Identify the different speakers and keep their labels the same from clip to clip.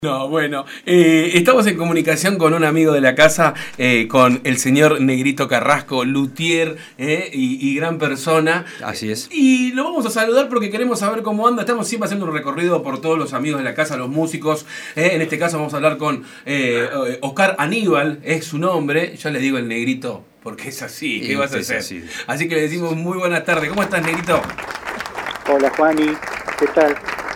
Speaker 1: No, bueno, estamos en comunicación con un amigo de la casa, con el señor Negrito Carrasco, luthier y gran persona.
Speaker 2: Así es.
Speaker 1: Y lo vamos a saludar porque queremos saber cómo anda. Estamos siempre haciendo un recorrido por todos los amigos de la casa, los músicos. En este caso vamos a hablar con Oscar Aníbal, es su nombre. Yo le digo el Negrito porque es así. ¿Qué vas a hacer? Así que le decimos muy buenas tardes. ¿Cómo estás, Negrito?
Speaker 3: Hola, Juani. ¿Qué tal?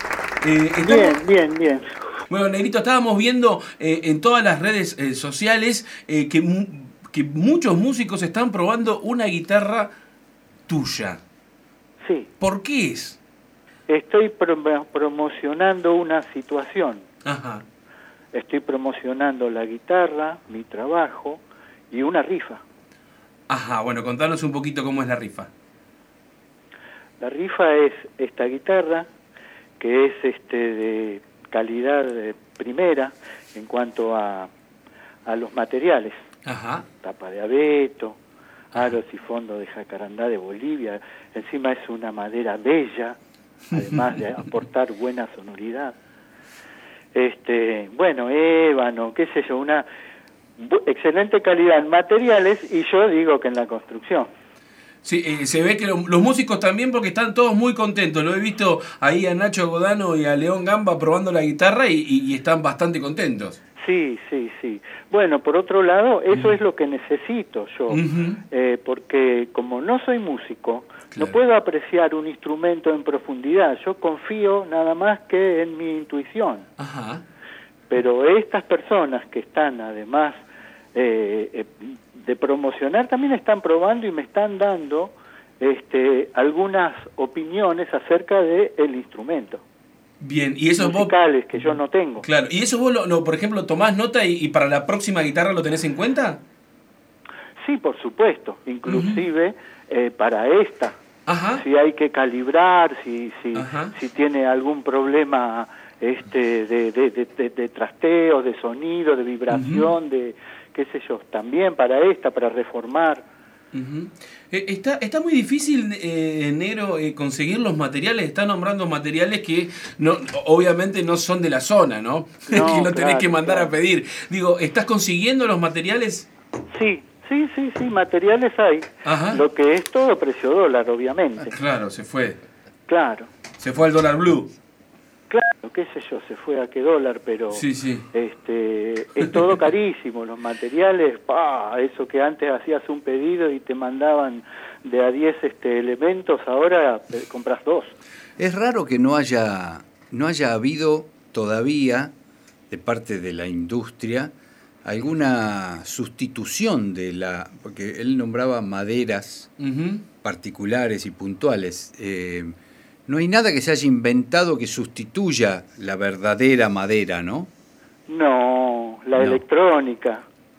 Speaker 3: Bien.
Speaker 1: Bueno, Negrito, estábamos viendo en todas las redes sociales que muchos músicos están probando una guitarra tuya.
Speaker 3: Sí.
Speaker 1: ¿Por qué es?
Speaker 3: Estoy promocionando una situación.
Speaker 1: Ajá.
Speaker 3: Estoy promocionando la guitarra, mi trabajo y una rifa.
Speaker 1: Ajá, bueno, contanos un poquito cómo es la rifa.
Speaker 3: La rifa es esta guitarra, que es de calidad primera en cuanto a los materiales.
Speaker 1: Ajá.
Speaker 3: Tapa de abeto, aros y fondo de jacarandá de Bolivia. Encima es una madera bella, además de aportar buena sonoridad. Bueno, ébano, qué sé yo, una excelente calidad en materiales, y yo digo que en la construcción.
Speaker 1: Sí, se ve que los músicos también, porque están todos muy contentos. Lo he visto ahí a Nacho Godano y a León Gamba probando la guitarra y están bastante contentos.
Speaker 3: Sí. Bueno, por otro lado, eso es lo que necesito yo, porque como no soy músico, no puedo apreciar un instrumento en profundidad. Yo confío nada más que en mi intuición.
Speaker 1: Ajá.
Speaker 3: Pero estas personas que están además de promocionar, también están probando y me están dando algunas opiniones acerca del instrumento.
Speaker 1: Bien, y eso
Speaker 3: musicales
Speaker 1: vos,
Speaker 3: que yo no tengo.
Speaker 1: Claro, y eso vos, por ejemplo, tomás nota y para la próxima guitarra lo tenés en cuenta.
Speaker 3: Sí, por supuesto, inclusive para esta.
Speaker 1: Ajá.
Speaker 3: Si hay que calibrar, si tiene algún problema de trasteo, de sonido, de vibración, de qué sé yo, también para reformar.
Speaker 1: Está muy difícil, Negro, conseguir los materiales. Está nombrando materiales que obviamente no son de la zona, ¿no? Que lo tenés que mandar a pedir. Digo, ¿estás consiguiendo los materiales?
Speaker 3: Sí, materiales hay.
Speaker 1: Ajá.
Speaker 3: Lo que es todo precio dólar, obviamente.
Speaker 1: Claro, se fue.
Speaker 3: Claro.
Speaker 1: Se fue al dólar blue.
Speaker 3: Claro, qué sé yo, se fue a qué dólar, pero
Speaker 1: sí.
Speaker 3: Es todo carísimo, los materiales, eso que antes hacías un pedido y te mandaban de a 10 elementos, ahora compras 2.
Speaker 2: Es raro que no haya habido todavía, de parte de la industria, alguna sustitución porque él nombraba maderas particulares y puntuales. No hay nada que se haya inventado que sustituya la verdadera madera, ¿no?
Speaker 3: No, la electrónica.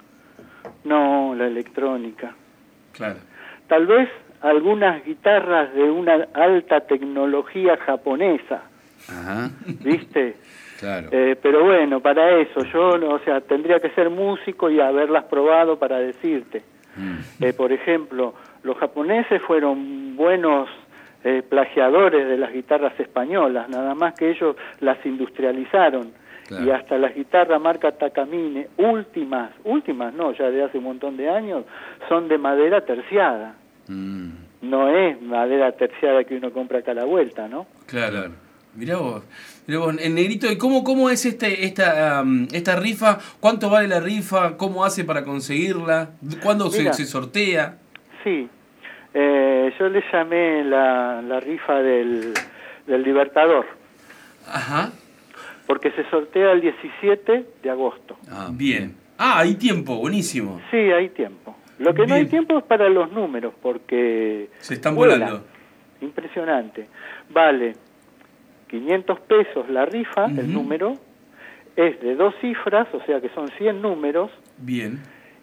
Speaker 3: No, la electrónica.
Speaker 1: Claro.
Speaker 3: Tal vez algunas guitarras de una alta tecnología japonesa.
Speaker 2: Ajá.
Speaker 3: ¿Viste?
Speaker 2: Claro.
Speaker 3: Pero bueno, para eso yo, tendría que ser músico y haberlas probado para decirte. Por ejemplo, los japoneses fueron buenos plagiadores de las guitarras españolas, nada más que ellos las industrializaron. Claro. Y hasta las guitarras marca Takamine, últimas no, ya de hace un montón de años, son de madera terciada. No es madera terciada que uno compra acá a la vuelta, ¿no?
Speaker 1: Claro. Mirá vos, Negrito, ¿y cómo es esta rifa? ¿Cuánto vale la rifa? ¿Cómo hace para conseguirla? ¿Cuándo se sortea?
Speaker 3: Sí, yo le llamé la rifa del Libertador.
Speaker 1: Ajá.
Speaker 3: Porque se sortea el 17 de agosto.
Speaker 1: Bien. Hay tiempo, buenísimo.
Speaker 3: Sí, hay tiempo. Lo que no hay tiempo es para los números, porque
Speaker 1: se están volando.
Speaker 3: Impresionante. Vale 500 pesos la rifa, el número, es de 2 cifras, o sea que son 100 números.
Speaker 1: Bien.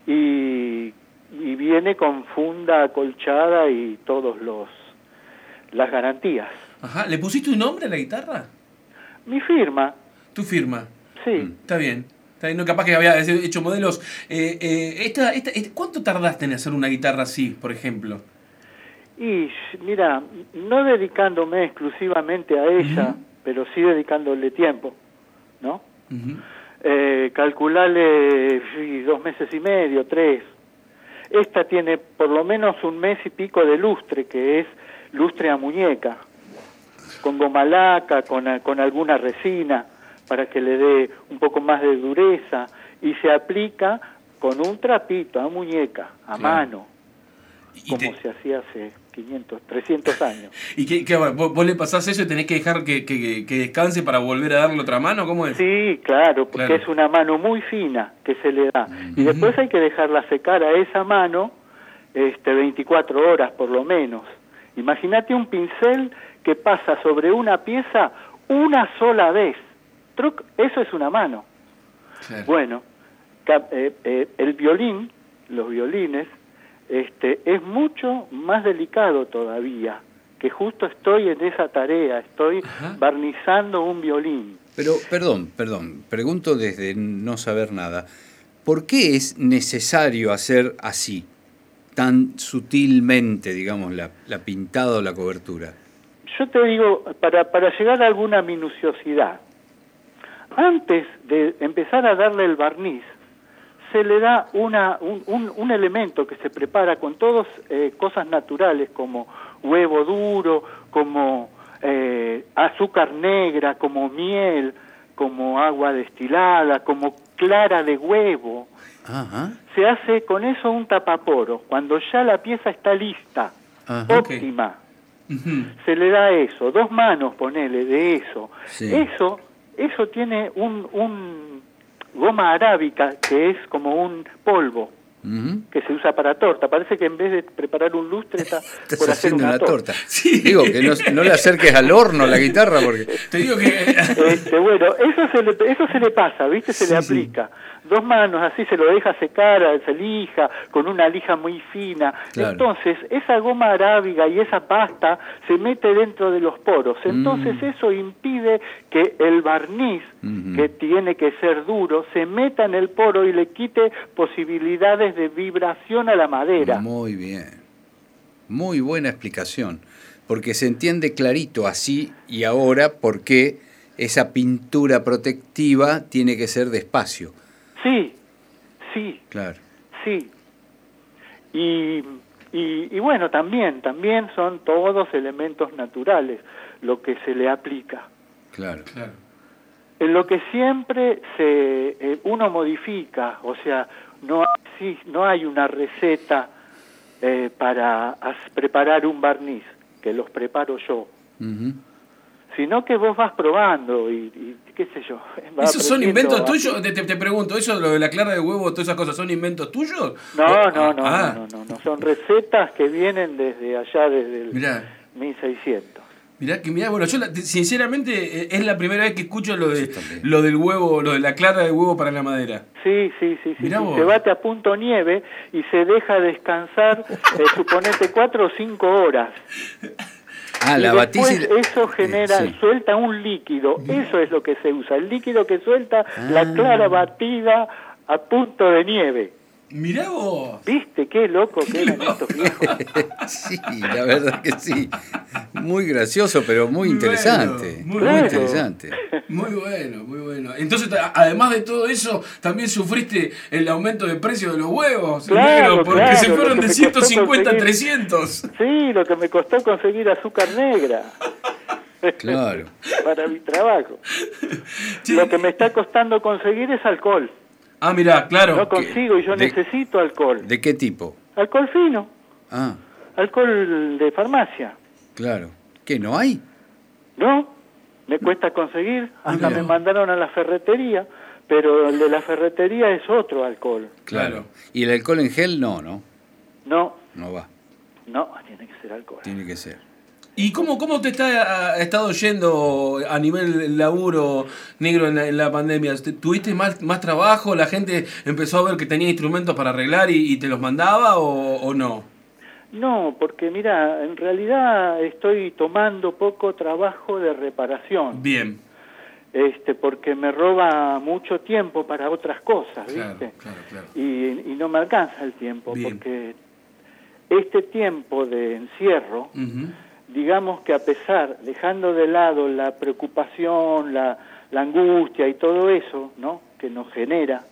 Speaker 3: Y viene con funda acolchada y todos las garantías.
Speaker 1: Ajá, ¿le pusiste un nombre a la guitarra?
Speaker 3: Mi firma.
Speaker 1: ¿Tu firma?
Speaker 3: Sí.
Speaker 1: Está bien. No, capaz que había hecho modelos. ¿Cuánto tardaste en hacer una guitarra así, por ejemplo?
Speaker 3: Y mira, no dedicándome exclusivamente a ella, pero sí dedicándole tiempo, ¿no? Calculale 2 meses y medio, 3. Esta tiene por lo menos 1 mes y pico de lustre, que es lustre a muñeca, con goma laca, con alguna resina, para que le dé un poco más de dureza, y se aplica con un trapito a muñeca, a mano, como se hacía hace 300 años.
Speaker 1: ¿Y qué vos le pasás eso y tenés que dejar que descanse para volver a darle otra mano? ¿Cómo es?
Speaker 3: Sí, claro, porque es una mano muy fina que se le da. Y después hay que dejarla secar a esa mano 24 horas por lo menos. Imagínate un pincel que pasa sobre una pieza una sola vez. Eso es una mano. Claro. Bueno, el violín, los violines, es mucho más delicado todavía, que justo estoy en esa tarea, estoy barnizando un violín.
Speaker 2: Pero, perdón, pregunto desde no saber nada, ¿por qué es necesario hacer así, tan sutilmente, digamos, la pintada o la cobertura?
Speaker 3: Yo te digo, para llegar a alguna minuciosidad, antes de empezar a darle el barniz, se le da un elemento que se prepara con todas cosas naturales, como huevo duro, como azúcar negra, como miel, como agua destilada, como clara de huevo. Se hace con eso un tapaporo. Cuando ya la pieza está lista, óptima, se le da eso, 2 manos, ponele, de eso. Sí. Eso tiene un goma arábica, que es como un polvo, que se usa para torta. Parece que en vez de preparar un lustre está por hacer una torta.
Speaker 2: Sí. Digo, que no le acerques al horno la guitarra, porque...
Speaker 1: Te digo que...
Speaker 3: bueno, eso se le pasa, ¿viste? Se le aplica. 2 manos, así se lo deja secar, se lija, con una lija muy fina. Claro. Entonces, esa goma arábiga y esa pasta se mete dentro de los poros. Entonces, eso impide que el barniz, que tiene que ser duro, se meta en el poro y le quite posibilidades de vibración a la madera.
Speaker 2: Muy bien. Muy buena explicación. Porque se entiende clarito así y ahora por qué esa pintura protectiva tiene que ser despacio.
Speaker 3: Sí,
Speaker 2: claro.
Speaker 3: Sí. Y bueno, también son todos elementos naturales lo que se le aplica.
Speaker 2: Claro.
Speaker 3: En lo que siempre uno modifica, o sea, no hay una receta para preparar un barniz, que los preparo yo. Sino que vos vas probando y qué sé yo.
Speaker 1: ¿Esos son inventos tuyos? Te pregunto, ¿eso lo de la clara de huevo, todas esas cosas, son inventos tuyos?
Speaker 3: No, son recetas que vienen desde allá, desde el 1600.
Speaker 1: Mirá, bueno, yo sinceramente es la primera vez que escucho lo del huevo, lo de la clara de huevo para la madera.
Speaker 3: Sí. Se bate a punto nieve y se deja descansar, suponete 4 o 5 horas.
Speaker 2: La batís
Speaker 3: eso genera, suelta un líquido, eso es lo que se usa, el líquido que suelta la clara batida a punto de nieve.
Speaker 1: Mirá vos.
Speaker 3: ¿Viste qué loco que eran estos viejos?
Speaker 2: Sí, la verdad que sí. Muy gracioso, pero muy interesante. Muy interesante.
Speaker 1: Muy bueno. Entonces, además de todo eso, también sufriste el aumento de precio de los huevos, negro, porque se fueron de 150 a 300.
Speaker 3: Sí, lo que me costó conseguir azúcar negra.
Speaker 2: Claro.
Speaker 3: Para mi trabajo. Sí. Lo que me está costando conseguir es alcohol.
Speaker 1: Mirá, claro.
Speaker 3: No consigo y yo necesito alcohol.
Speaker 2: ¿De qué tipo?
Speaker 3: Alcohol fino. Alcohol de farmacia.
Speaker 2: Claro. ¿Qué, no hay?
Speaker 3: No, me cuesta conseguir. Hasta me mandaron a la ferretería, pero el de la ferretería es otro alcohol.
Speaker 2: Claro. ¿Y el alcohol en gel no?
Speaker 3: No.
Speaker 2: No va.
Speaker 3: No, tiene que ser alcohol.
Speaker 2: Tiene que ser.
Speaker 1: ¿Y cómo te ha estado yendo a nivel laburo, negro, en la pandemia? ¿Tuviste más trabajo? ¿La gente empezó a ver que tenía instrumentos para arreglar y te los mandaba o no?
Speaker 3: No, porque mira, en realidad estoy tomando poco trabajo de reparación.
Speaker 1: Bien.
Speaker 3: Porque me roba mucho tiempo para otras cosas, ¿viste?
Speaker 1: Claro.
Speaker 3: Y no me alcanza el tiempo,
Speaker 1: bien.
Speaker 3: Porque este tiempo de encierro... digamos que a pesar, dejando de lado la preocupación, la la angustia y todo eso, ¿no?, que nos genera.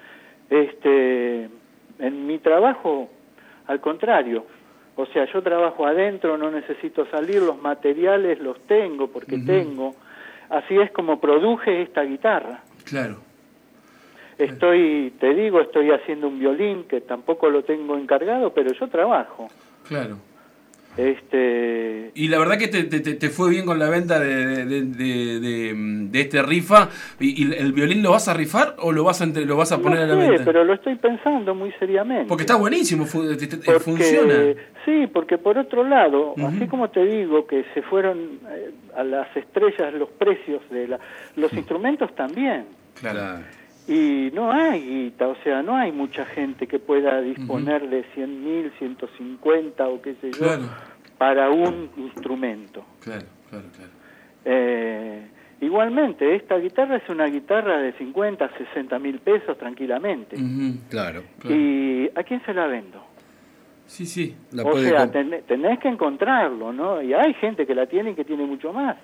Speaker 3: En mi trabajo, al contrario, o sea, yo trabajo adentro, no necesito salir, los materiales los tengo porque tengo. Así es como produje esta guitarra.
Speaker 1: Claro.
Speaker 3: Estoy haciendo un violín que tampoco lo tengo encargado, pero yo trabajo.
Speaker 1: Claro. Y la verdad que te fue bien con la venta de este rifa. ¿Y el violín lo vas a rifar o lo vas a poner a la venta?
Speaker 3: Pero lo estoy pensando muy seriamente.
Speaker 1: Porque está buenísimo, funciona.
Speaker 3: Sí, porque por otro lado, así como te digo que se fueron a las estrellas los precios de los instrumentos también.
Speaker 1: Claro.
Speaker 3: Y no hay guita, o sea, no hay mucha gente que pueda disponer de 100.000, 150 o qué sé yo, para un instrumento.
Speaker 1: Claro.
Speaker 3: Igualmente, esta guitarra es una guitarra de 50, 60 mil pesos tranquilamente.
Speaker 2: Claro.
Speaker 3: ¿Y a quién se la vendo?
Speaker 1: Sí.
Speaker 3: O sea, tenés que encontrarlo, ¿no? Y hay gente que la tiene y que tiene mucho más.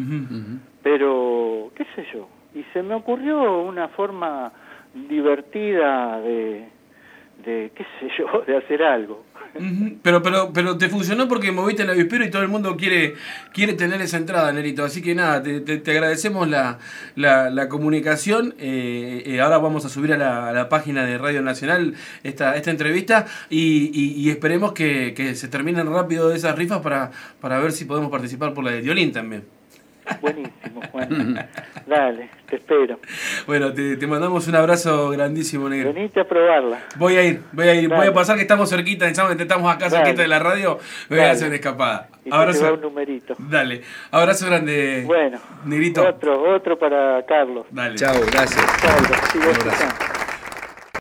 Speaker 3: Pero, qué sé yo. Y se me ocurrió una forma divertida de qué sé yo, de hacer algo.
Speaker 1: Pero te funcionó porque moviste el avispero y todo el mundo quiere tener esa entrada, Nerito. Así que nada, te agradecemos la comunicación. Ahora vamos a subir a la página de Radio Nacional esta entrevista y esperemos que se terminen rápido esas rifas para ver si podemos participar por la de violín también.
Speaker 3: Buenísimo, Juan. Dale, te espero.
Speaker 1: Bueno, te mandamos un abrazo grandísimo, negro.
Speaker 3: Venite a probarla.
Speaker 1: Voy a ir. Dale. Voy a pasar que estamos cerquita, estamos acá cerquita de la radio. Me voy a hacer una escapada.
Speaker 3: Y abrazo. Te va un numerito.
Speaker 1: Dale. Abrazo grande.
Speaker 3: Bueno,
Speaker 1: Negrito.
Speaker 3: Otro para Carlos.
Speaker 2: Dale. Chao, gracias.
Speaker 3: Carlos, sigo escuchando.